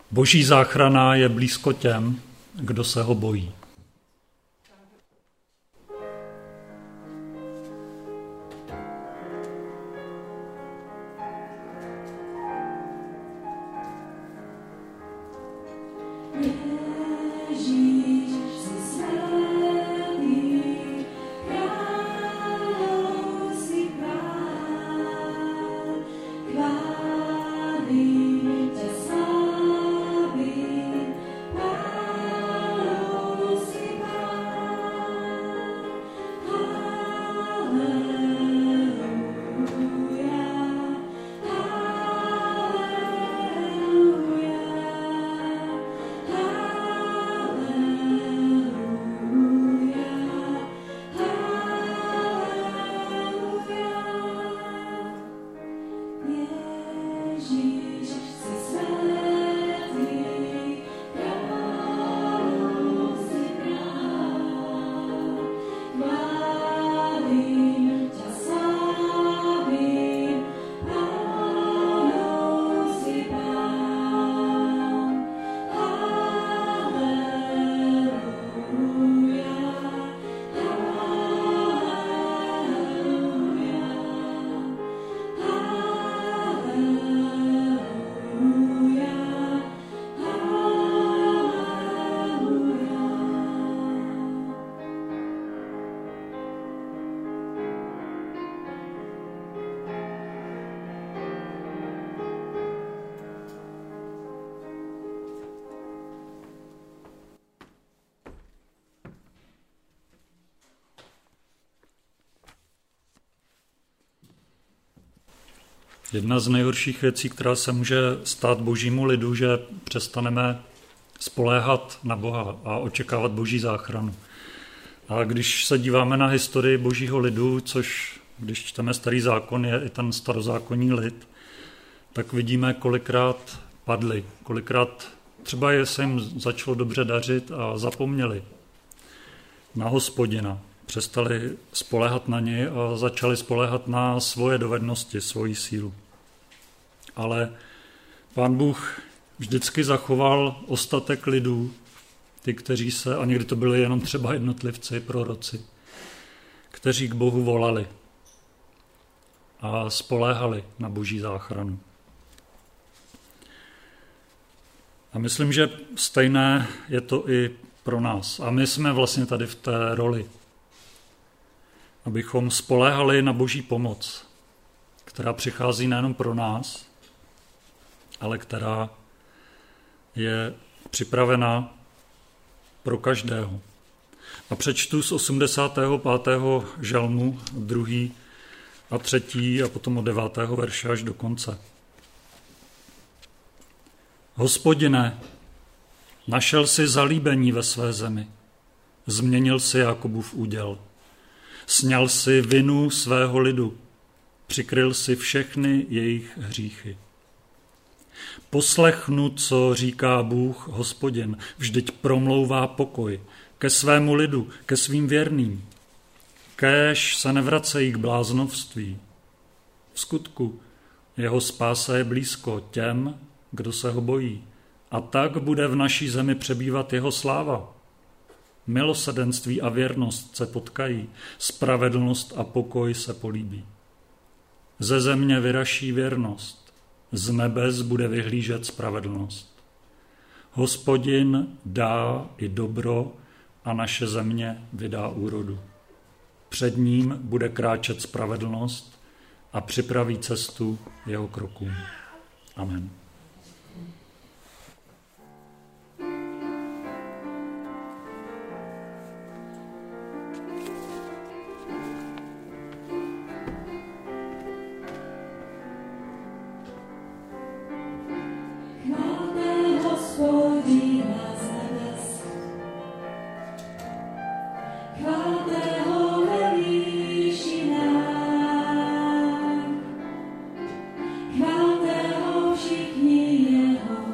Boží záchrana je blízko těm, kdo se ho bojí. Jedna z nejhorších věcí, která se může stát božímu lidu, že přestaneme spoléhat na Boha a očekávat boží záchranu. A když se díváme na historii božího lidu, což když čteme Starý zákon, je i ten starozákonní lid, tak vidíme, kolikrát padli, kolikrát třeba se jim začalo dobře dařit a zapomněli na Hospodina. Přestali spoléhat na něj a začali spoléhat na svoje dovednosti, svoji sílu. Ale Pán Bůh vždycky zachoval ostatek lidů, ty, kteří a někdy to byli jenom třeba jednotlivci, proroci, kteří k Bohu volali a spoléhali na boží záchranu. A myslím, že stejné je to i pro nás. A my jsme vlastně tady v té roli, abychom spoléhali na boží pomoc, která přichází nejenom pro nás, ale která je připravena pro každého. A přečtu z 85. žalmu 2. a 3. a potom od 9. verše až do konce. Hospodine, našel si zalíbení ve své zemi, změnil si Jakobův úděl, sňal si vinu svého lidu, přikryl si všechny jejich hříchy. Poslechnu, co říká Bůh, Hospodin, vždyť promlouvá pokoj ke svému lidu, ke svým věrným. Kéž se nevracejí k bláznovství. V skutku jeho spása je blízko těm, kdo se ho bojí. A tak bude v naší zemi přebývat jeho sláva. Milosrdenství a věrnost se potkají, spravedlnost a pokoj se políbí. Ze země vyraší věrnost, z nebes bude vyhlížet spravedlnost. Hospodin dá i dobro a naše země vydá úrodu. Před ním bude kráčet spravedlnost a připraví cestu jeho krokům. Amen. Chválte ho všichni jeho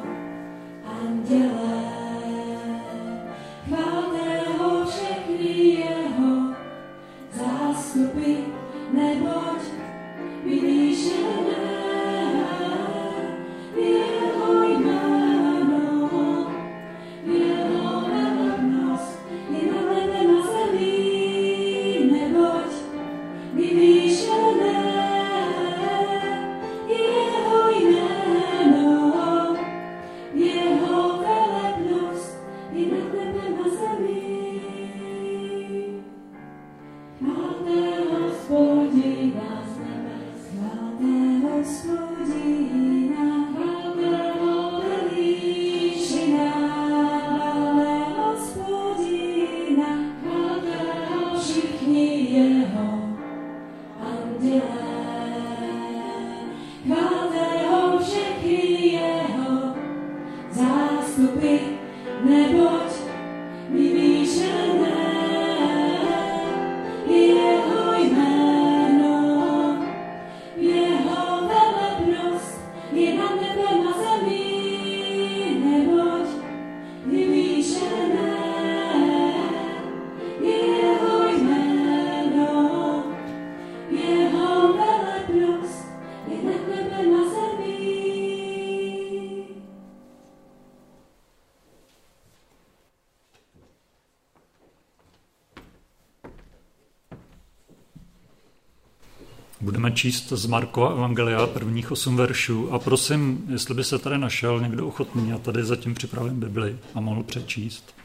Budeme číst z Markova evangelia prvních 8 veršů a prosím, jestli by se tady našel někdo ochotný, já tady zatím připravím Bibli a mohl přečíst.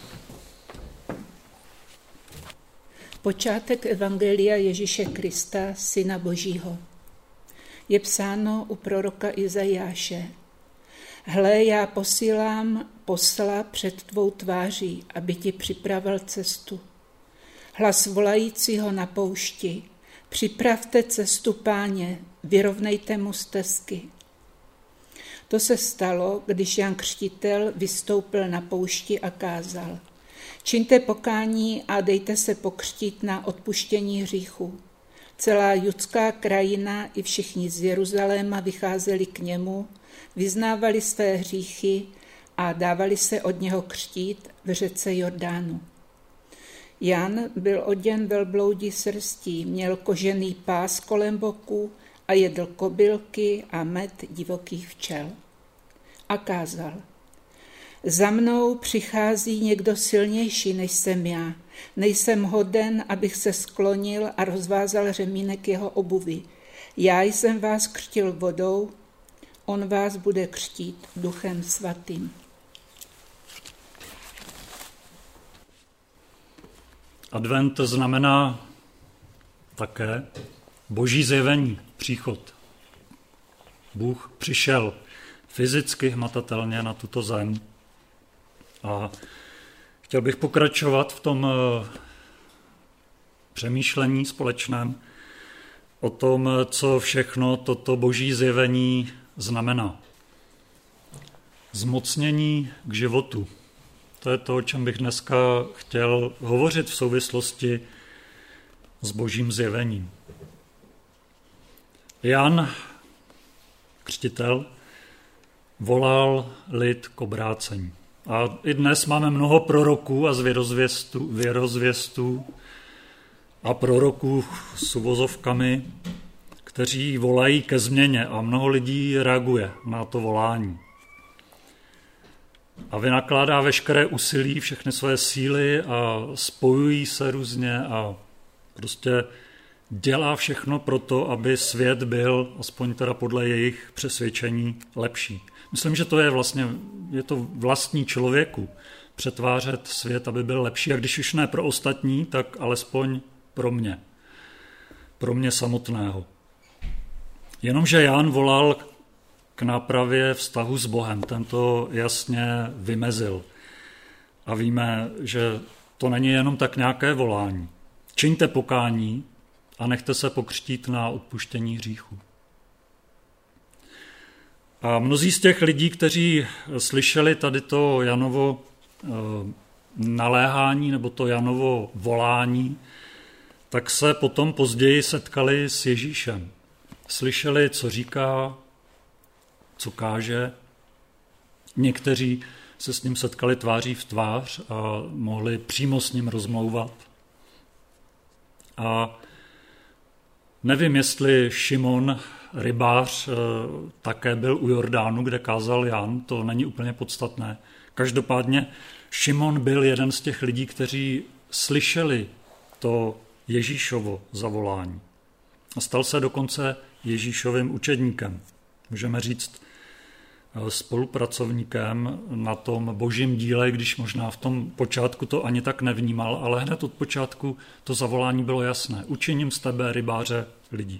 Počátek evangelia Ježíše Krista, Syna Božího. Je psáno u proroka Izajáše. Hle, já posílám posla před tvou tváří, aby ti připravil cestu. Hlas volajícího na poušti. Připravte cestu Páně, vyrovnejte mu stezky. To se stalo, když Jan Křtitel vystoupil na poušti a kázal. Čiňte pokání a dejte se pokřtít na odpuštění hříchu. Celá judská krajina i všichni z Jeruzaléma vycházeli k němu, vyznávali své hříchy a dávali se od něho křtít v řece Jordánu. Jan byl oděn velbloudí srstí, měl kožený pás kolem boku a jedl kobylky a med divokých včel. A kázal. Za mnou přichází někdo silnější, než jsem já. Nejsem hoden, abych se sklonil a rozvázal řemínek jeho obuvi. Já jsem vás křtil vodou, on vás bude křtít Duchem svatým. Advent znamená také boží zjevení, příchod. Bůh přišel fyzicky, hmatatelně na tuto zem. A chtěl bych pokračovat v tom přemýšlení společném o tom, co všechno toto boží zjevení znamená. Zmocnění k životu. To je to, o čem bych dneska chtěl hovořit v souvislosti s božím zjevením. Jan Křtitel volal lid k obrácení. A i dnes máme mnoho proroků a věrozvěstů a proroků s uvozovkami, kteří volají ke změně a mnoho lidí reaguje na to volání. A vynakládá veškeré úsilí, všechny své síly a spojují se různě a prostě dělá všechno pro to, aby svět byl, aspoň teda podle jejich přesvědčení, lepší. Myslím, že to je vlastní člověku přetvářet svět, aby byl lepší. A když už ne pro ostatní, tak alespoň pro mě. Pro mě samotného. Jenomže Jan volal k nápravě vztahu s Bohem. Ten to jasně vymezil. A víme, že to není jenom tak nějaké volání. Čiňte pokání a nechte se pokřtít na odpuštění hříchu. A mnozí z těch lidí, kteří slyšeli tady to Janovo naléhání nebo to Janovo volání, tak se potom později setkali s Ježíšem. Slyšeli, co říká, co káže. Někteří se s ním setkali tváří v tvář a mohli přímo s ním rozmlouvat. A nevím, jestli Šimon, rybář, také byl u Jordánu, kde kázal Jan, to není úplně podstatné. Každopádně Šimon byl jeden z těch lidí, kteří slyšeli to Ježíšovo zavolání. A stal se dokonce Ježíšovým učedníkem. Můžeme říct spolupracovníkem na tom božím díle, když možná v tom počátku to ani tak nevnímal, ale hned od počátku to zavolání bylo jasné. Učiním z tebe rybáře lidí.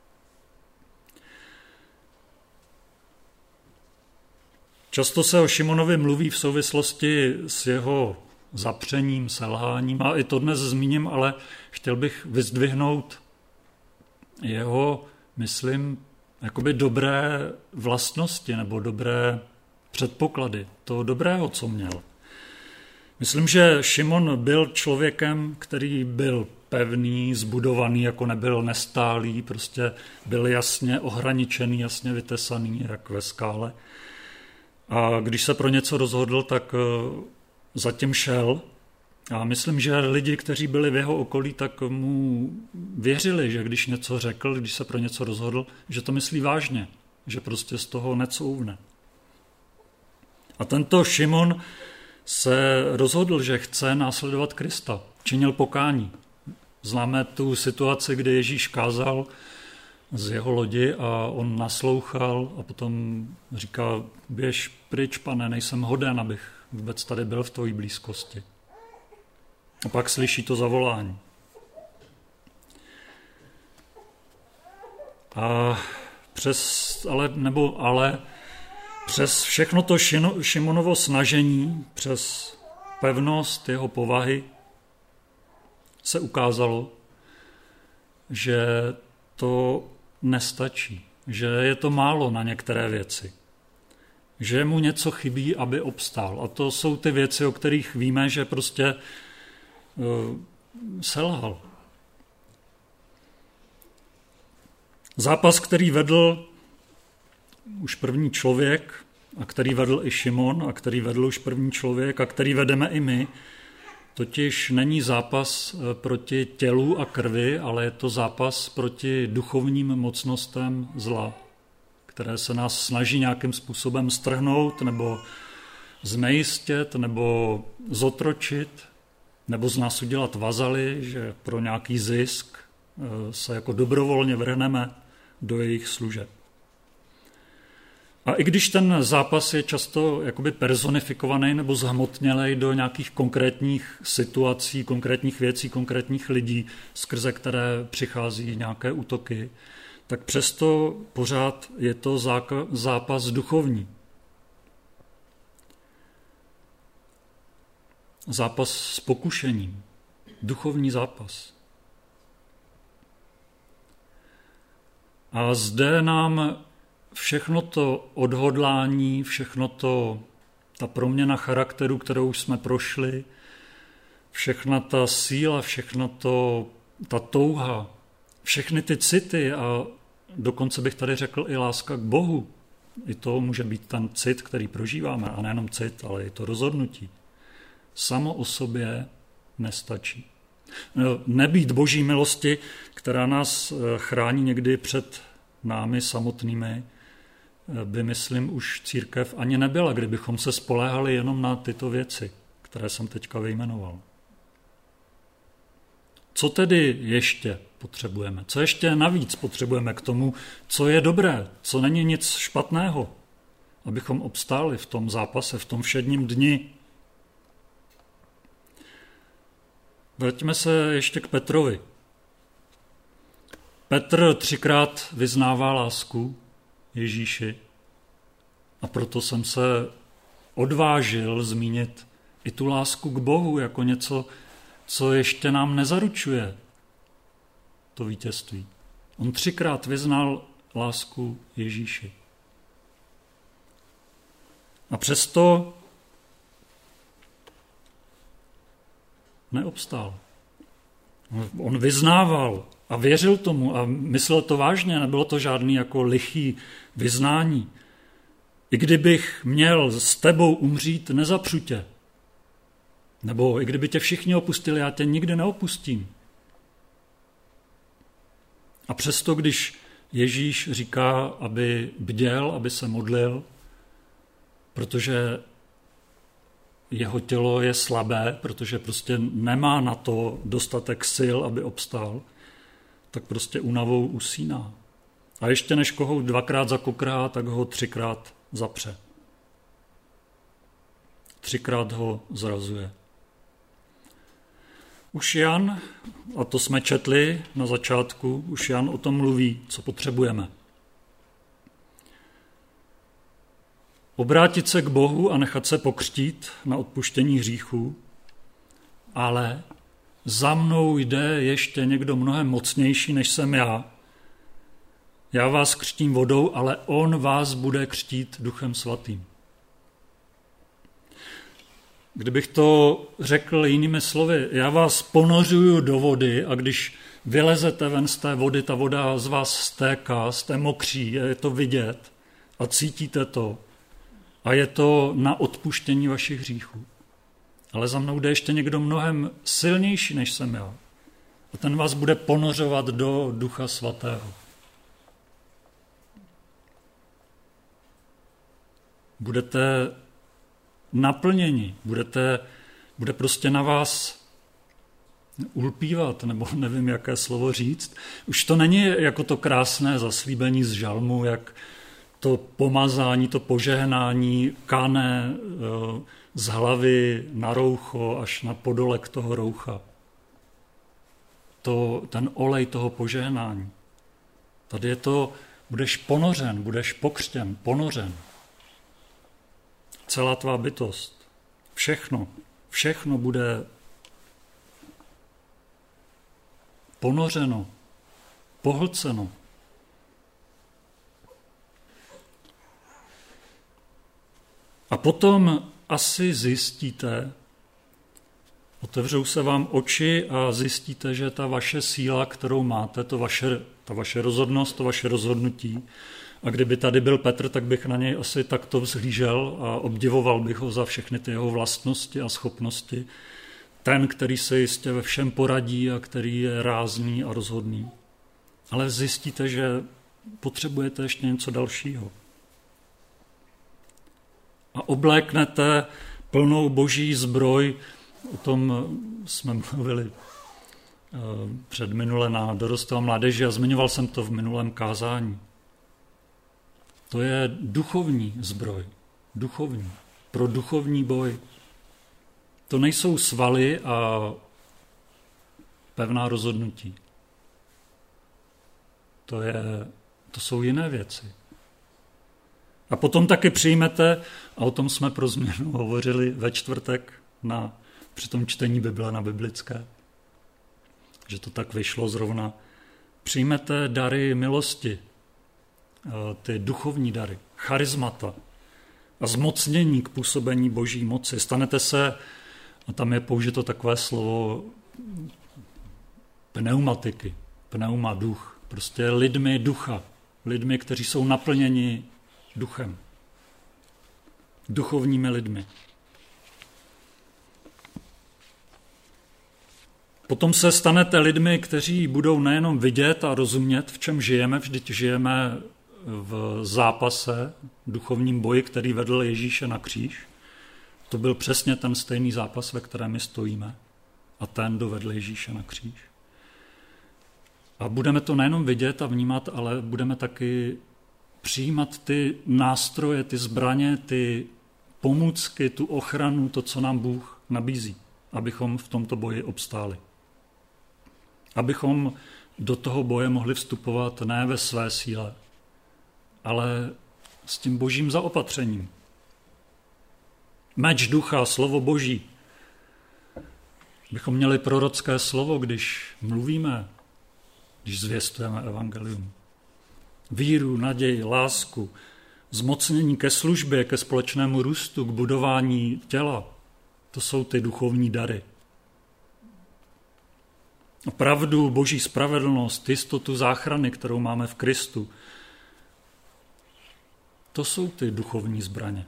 Často se o Šimonovi mluví v souvislosti s jeho zapřením, selháním a i to dnes zmíním, ale chtěl bych vyzdvihnout jeho, myslím, jakoby dobré vlastnosti nebo dobré předpoklady, toho dobrého, co měl. Myslím, že Šimon byl člověkem, který byl pevný, zbudovaný, jako nebyl nestálý, prostě byl jasně ohraničený, jasně vytesaný, jak ve skále. A když se pro něco rozhodl, tak zatím šel. A myslím, že lidi, kteří byli v jeho okolí, tak mu věřili, že když něco řekl, když se pro něco rozhodl, že to myslí vážně, že prostě z toho necouvne. A tento Šimon se rozhodl, že chce následovat Krista. Činil pokání. Známe tu situaci, kdy Ježíš kázal z jeho lodi a on naslouchal a potom říká, běž pryč, pane, nejsem hoden, abych vůbec tady byl v tvojí blízkosti. A pak slyší to zavolání. A přes všechno to Šimonovo snažení, přes pevnost jeho povahy se ukázalo, že to nestačí, že je to málo na některé věci, že mu něco chybí, aby obstál. A to jsou ty věci, o kterých víme, že prostě selhal. Zápas, který vedl už první člověk, a který vedl i Šimon, a který vedl už první člověk, a který vedeme i my, totiž není zápas proti tělu a krvi, ale je to zápas proti duchovním mocnostem zla, které se nás snaží nějakým způsobem strhnout, nebo znejistět, nebo zotročit, nebo z nás udělat vazaly, že pro nějaký zisk se jako dobrovolně vrhneme do jejich služeb. A i když ten zápas je často jakoby personifikovaný nebo zhmotnělej do nějakých konkrétních situací, konkrétních věcí, konkrétních lidí, skrze které přichází nějaké útoky, tak přesto pořád je to zápas duchovní. Zápas s pokušením. Duchovní zápas. A zde nám všechno to odhodlání, ta proměna charakteru, kterou jsme prošli, všechna ta síla, ta touha, všechny ty city a dokonce bych tady řekl i láska k Bohu. I to může být ten cit, který prožíváme, a nejenom cit, ale i to rozhodnutí. Samo o sobě nestačí. Nebýt Boží milosti, která nás chrání někdy před námi samotnými, by, myslím, už církev ani nebyla, kdybychom se spoléhali jenom na tyto věci, které jsem teďka vyjmenoval. Co tedy ještě potřebujeme? Co ještě navíc potřebujeme k tomu, co je dobré, co není nic špatného, abychom obstáli v tom zápase, v tom všedním dni? Vraťme se ještě k Petrovi. Petr 3krát vyznává lásku Ježíši a proto jsem se odvážil zmínit i tu lásku k Bohu jako něco, co ještě nám nezaručuje to vítězství. On 3krát vyznal lásku Ježíši. A přesto neobstál. On vyznával a věřil tomu a myslel to vážně, nebylo to žádný jako lichý vyznání. I kdybych měl s tebou umřít, nezapřu tě. Nebo i kdyby tě všichni opustili, já tě nikdy neopustím. A přesto, když Ježíš říká, aby bděl, aby se modlil, protože jeho tělo je slabé, protože prostě nemá na to dostatek sil, aby obstál, tak prostě únavou usíná. A ještě než kohout 2krát zakokrhá, tak ho 3krát zapře. 3krát ho zrazuje. Už Jan, a to jsme četli na začátku, už Jan o tom mluví, co potřebujeme. Obrátit se k Bohu a nechat se pokřtít na odpuštění hříchů, ale za mnou jde ještě někdo mnohem mocnější, než jsem já. Já vás křtím vodou, ale on vás bude křtít Duchem Svatým. Kdybych to řekl jinými slovy, já vás ponořuju do vody a když vylezete ven z té vody, ta voda z vás stéká, jste mokří, je to vidět a cítíte to. A je to na odpuštění vašich hříchů. Ale za mnou jde ještě někdo mnohem silnější, než jsem já. A ten vás bude ponořovat do Ducha Svatého. Budete naplněni, bude prostě na vás ulpívat, nebo nevím, jaké slovo říct. Už to není jako to krásné zaslíbení z žalmu, jak to pomazání, to požehnání kane z hlavy na roucho až na podolek toho roucha. Ten olej toho požehnání. Tady je to, budeš ponořen, budeš pokřtěn, ponořen. Celá tvá bytost, všechno bude ponořeno, pohlceno. A potom asi zjistíte, otevřou se vám oči a zjistíte, že ta vaše síla, kterou máte, ta vaše rozhodnost, to vaše rozhodnutí, a kdyby tady byl Petr, tak bych na něj asi takto vzhlížel a obdivoval bych ho za všechny ty jeho vlastnosti a schopnosti. Ten, který se jistě ve všem poradí a který je rázný a rozhodný. Ale zjistíte, že potřebujete ještě něco dalšího. A obléknete plnou boží zbroj, o tom jsme mluvili předminule na dorostu a mládeži a zmiňoval jsem to v minulém kázání. To je duchovní zbroj, pro duchovní boj. To nejsou svaly a pevná rozhodnutí. To jsou jiné věci. A potom taky přijmete, a o tom jsme pro změnu hovořili ve čtvrtek při tom čtení Bible na biblické, že to tak vyšlo zrovna, přijmete dary milosti, ty duchovní dary, charismata a zmocnění k působení boží moci. Stanete se, a tam je použito takové slovo pneumatiky, pneuma, duch, prostě lidmi ducha, lidmi, kteří jsou naplněni duchem, duchovními lidmi. Potom se stanete lidmi, kteří budou nejenom vidět a rozumět, v čem žijeme, vždyť žijeme v zápase, duchovním boji, který vedl Ježíše na kříž. To byl přesně ten stejný zápas, ve kterém my stojíme. A ten dovedl Ježíše na kříž. A budeme to nejenom vidět a vnímat, ale budeme taky přijímat ty nástroje, ty zbraně, ty pomůcky, tu ochranu, to, co nám Bůh nabízí, abychom v tomto boji obstáli. Abychom do toho boje mohli vstupovat ne ve své síle, ale s tím božím zaopatřením. Meč ducha, slovo boží. Bychom měli prorocké slovo, když mluvíme, když zvěstujeme evangelium. Víru, naději, lásku, zmocnění ke službě, ke společnému růstu, k budování těla. To jsou ty duchovní dary. Pravdu, boží spravedlnost, jistotu záchrany, kterou máme v Kristu. To jsou ty duchovní zbraně.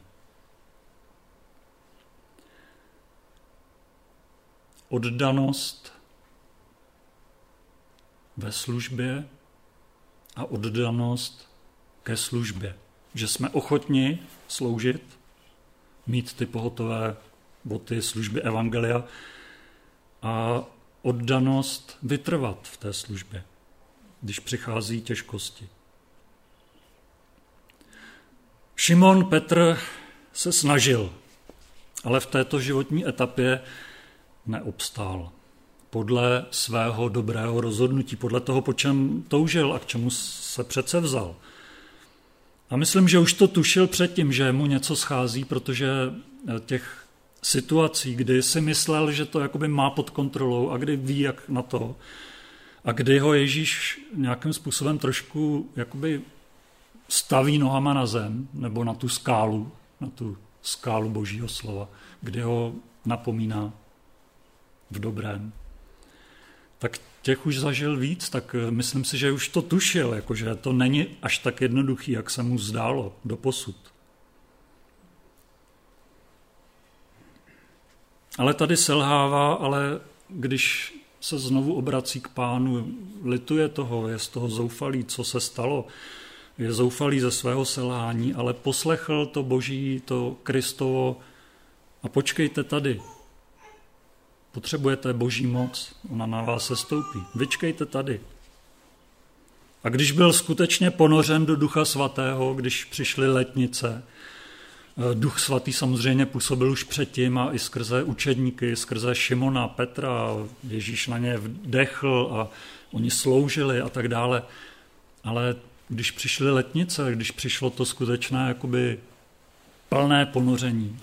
Oddanost ve službě a oddanost ke službě. Že jsme ochotni sloužit, mít ty pohotové boty služby evangelia a oddanost vytrvat v té službě, když přichází těžkosti. Šimon Petr se snažil, ale v této životní etapě neobstál. Podle svého dobrého rozhodnutí, podle toho, po čem toužil a k čemu se přece vzal. A myslím, že už to tušil předtím, že mu něco schází, protože těch situací, kdy si myslel, že to jakoby má pod kontrolou a kdy ví, jak na to, a kdy ho Ježíš nějakým způsobem trošku jakoby staví nohama na zem nebo na tu skálu božího slova, kdy ho napomíná v dobrém, tak těch už zažil víc, tak myslím si, že už to tušil, jakože to není až tak jednoduchý, jak se mu zdálo doposud. Ale tady selhává, ale když se znovu obrací k Pánu, lituje toho, je z toho zoufalý, co se stalo, je zoufalý ze svého selhání, ale poslechl to Boží, to Kristovo a počkejte tady. potřebujete boží moc, ona na vás sestoupí. Vyčkejte tady. A když byl skutečně ponořen do Ducha Svatého, když přišly letnice, Duch Svatý samozřejmě působil už předtím a i skrze učedníky, skrze Šimona, Petra, Ježíš na ně vdechl a oni sloužili a tak dále. Ale když přišly letnice, když přišlo to skutečné jakoby plné ponoření,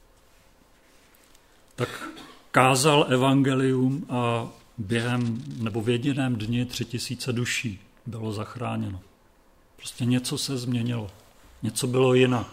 tak kázal evangelium a během nebo v jediném dni 3000 duší bylo zachráněno. Prostě něco se změnilo, něco bylo jinak.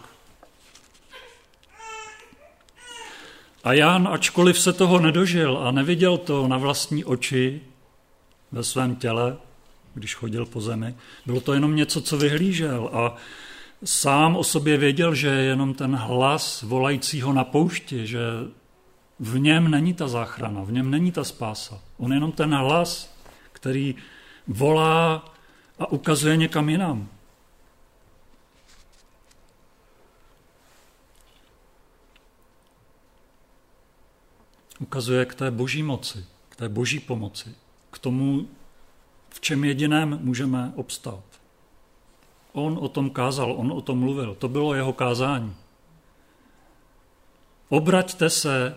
A Jan, ačkoliv se toho nedožil a neviděl to na vlastní oči ve svém těle, když chodil po zemi, bylo to jenom něco, co vyhlížel a sám o sobě věděl, že je jenom ten hlas volajícího na poušti, že v něm není ta záchrana, v něm není ta spása. On je jenom ten hlas, který volá a ukazuje někam jinam. Ukazuje k té boží moci, k té boží pomoci, k tomu, v čem jediném můžeme obstát. On o tom kázal, on o tom mluvil, to bylo jeho kázání. Obraťte se,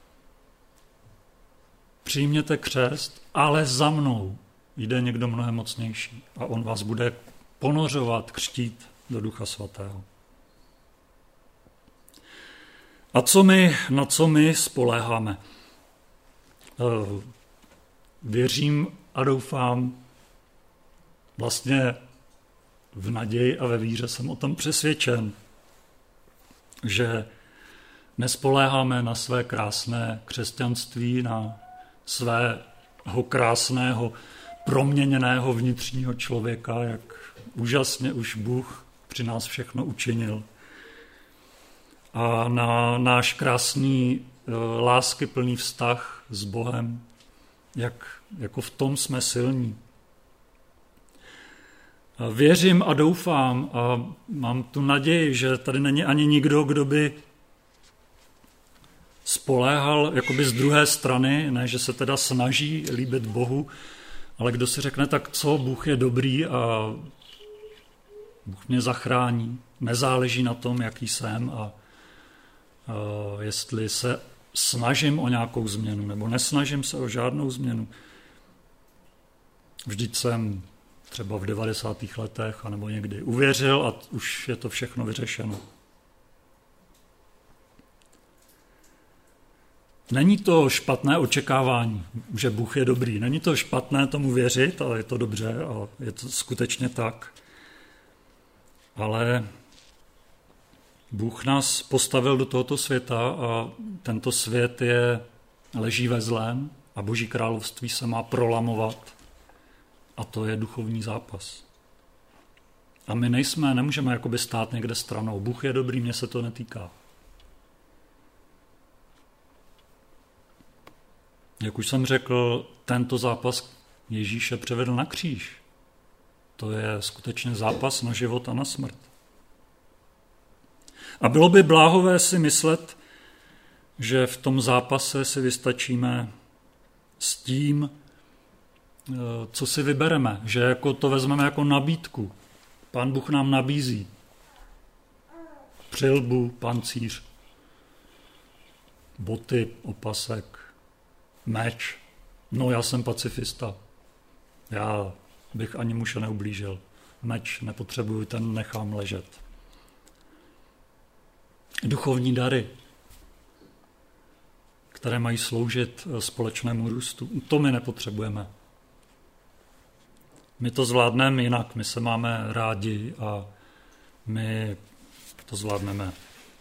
přijměte křest, ale za mnou jde někdo mnohem mocnější a on vás bude ponořovat, křtít do Ducha Svatého. A na co my spoléháme? Věřím a doufám, vlastně v naději a ve víře jsem o tom přesvědčen, že nespoléháme na své krásné křesťanství, na svého krásného, proměněného vnitřního člověka, jak úžasně už Bůh při nás všechno učinil. A na náš krásný láskyplný vztah s Bohem, jako v tom jsme silní. Věřím a doufám a mám tu naději, že tady není ani nikdo, kdo by spoléhal jakoby z druhé strany, ne, že se teda snaží líbit Bohu, ale kdo si řekne, tak co, Bůh je dobrý a Bůh mě zachrání, nezáleží na tom, jaký jsem a jestli se snažím o nějakou změnu nebo nesnažím se o žádnou změnu. Vždyť jsem třeba v 90. letech anebo někdy uvěřil a už je to všechno vyřešeno. Není to špatné očekávání, že Bůh je dobrý. Není to špatné tomu věřit, ale je to dobře a je to skutečně tak. Ale Bůh nás postavil do tohoto světa a tento svět leží ve zlém a Boží království se má prolamovat a to je duchovní zápas. A my nemůžeme jakoby stát někde stranou. Bůh je dobrý, mě se to netýká. Jak už jsem řekl, tento zápas Ježíše převedl na kříž. To je skutečně zápas na život a na smrt. A bylo by bláhové si myslet, že v tom zápase si vystačíme s tím, co si vybereme, že jako to vezmeme jako nabídku. Pán Bůh nám nabízí přilbu, pancíř, boty, opasek, meč. No, já jsem pacifista. Já bych ani muže neublížil. Meč nepotřebuju, ten nechám ležet. Duchovní dary, které mají sloužit společnému růstu, to my nepotřebujeme. My to zvládneme jinak, my se máme rádi a my to zvládneme.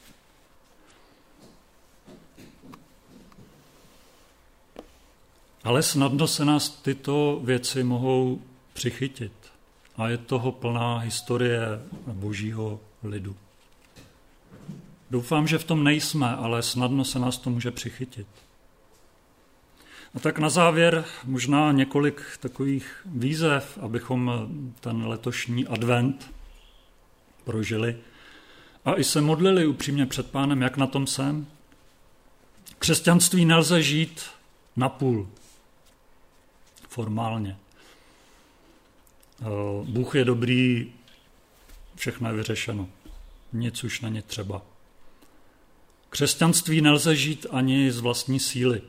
Ale snadno se nás tyto věci mohou přichytit a je toho plná historie Božího lidu. Doufám, že v tom nejsme, ale snadno se nás to může přichytit. A tak na závěr možná několik takových výzev, abychom ten letošní advent prožili a i se modlili upřímně před Pánem, jak na tom jsem. Křesťanství nelze žít napůl, formálně. Bůh je dobrý, všechno je vyřešeno. Nic už není třeba. Křesťanství nelze žít ani z vlastní síly.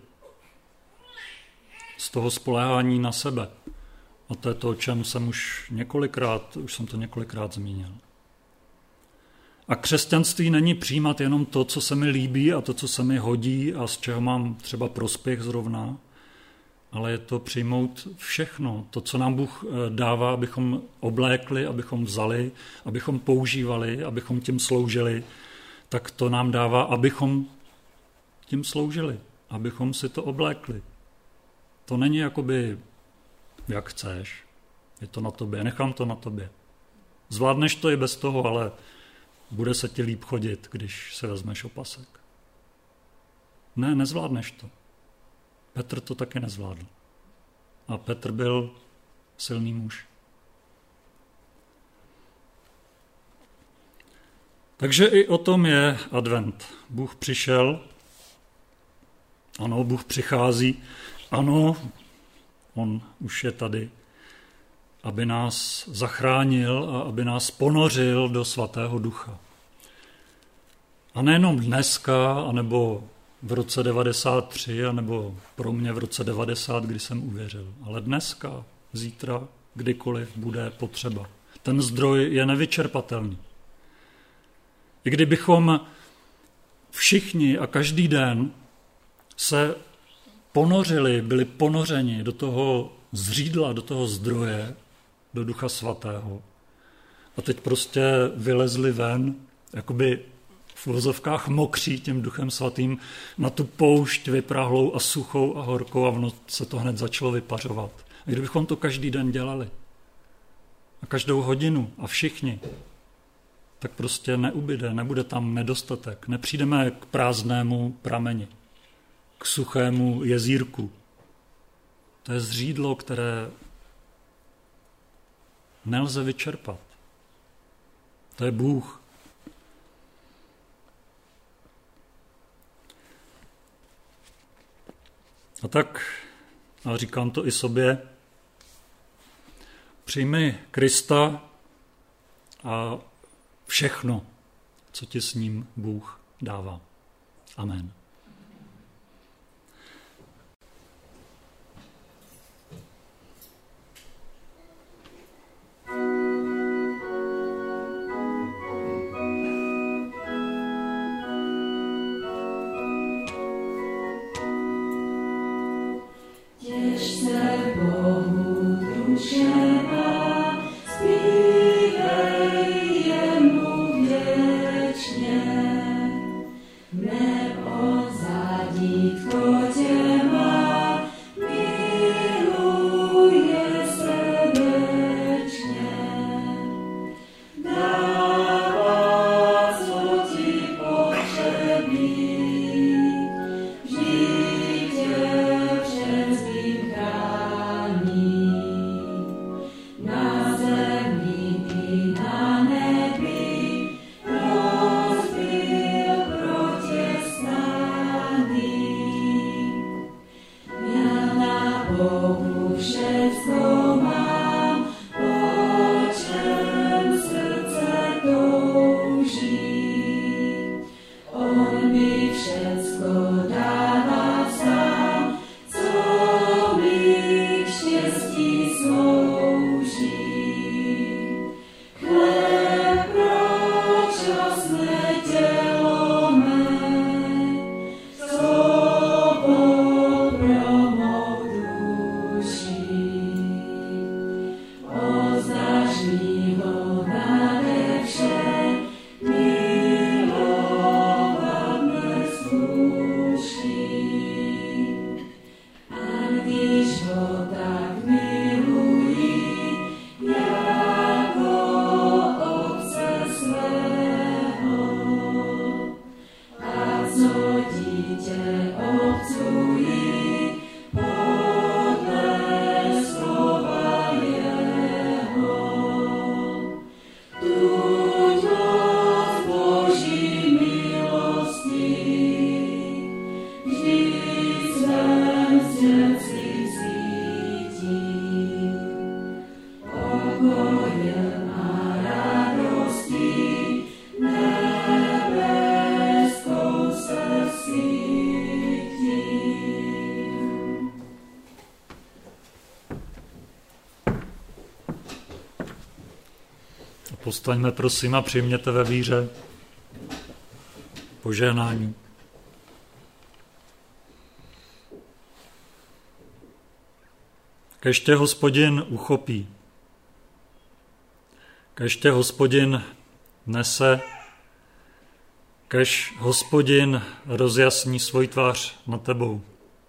Z toho spoléhání na sebe. A to je to, o čem jsem už jsem to několikrát zmínil. A křesťanství není přijímat jenom to, co se mi líbí a to, co se mi hodí a z čeho mám třeba prospěch zrovna, ale je to přijmout všechno, to, co nám Bůh dává, abychom oblékli, abychom vzali, abychom používali, abychom tím sloužili, tak to nám dává, abychom tím sloužili, abychom si to oblékli. To není jakoby, jak chceš, je to na tobě, nechám to na tobě. Zvládneš to i bez toho, ale bude se ti líp chodit, když se vezmeš opasek. Ne, nezvládneš to. Petr to taky nezvládl. A Petr byl silný muž. Takže i o tom je advent. Bůh přišel, ano, Bůh přichází, ano, on už je tady, aby nás zachránil a aby nás ponořil do Svatého Ducha. A nejenom dneska, anebo v roce 93, anebo pro mě v roce 90, kdy jsem uvěřil, ale dneska, zítra, kdykoliv bude potřeba. Ten zdroj je nevyčerpatelný. I kdybychom všichni a každý den se ponořili, byli ponořeni do toho zřídla, do toho zdroje, do Ducha Svatého. A teď prostě vylezli ven, jakoby v uvozovkách mokří tím Duchem Svatým, na tu poušť vyprahlou a suchou a horkou a v noc se to hned začalo vypařovat. A kdybychom to každý den dělali, a každou hodinu a všichni, tak prostě neubyde, nebude tam nedostatek. Nepřijdeme k prázdnému prameni, k suchému jezírku. To je zřídlo, které nelze vyčerpat. To je Bůh. A tak, a říkám to i sobě, přijmi Krista a všechno, co ti s ním Bůh dává. Amen. On mi Povstaňme prosím a přijměte ve víře požehnání. Kež tě Hospodin uchopí, kež tě Hospodin nese, kež Hospodin rozjasní svou tvář nad tebou,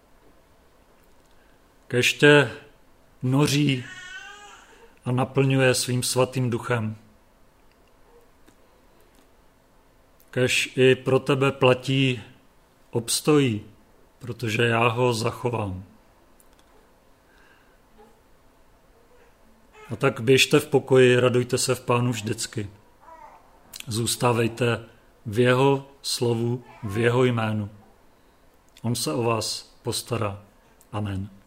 kež tě noří a naplňuje svým svatým duchem, kež i pro tebe platí obstojí, protože já ho zachovám. A tak běžte v pokoji, radujte se v Pánu vždycky. Zůstávejte v jeho slovu, v jeho jménu. On se o vás postará. Amen.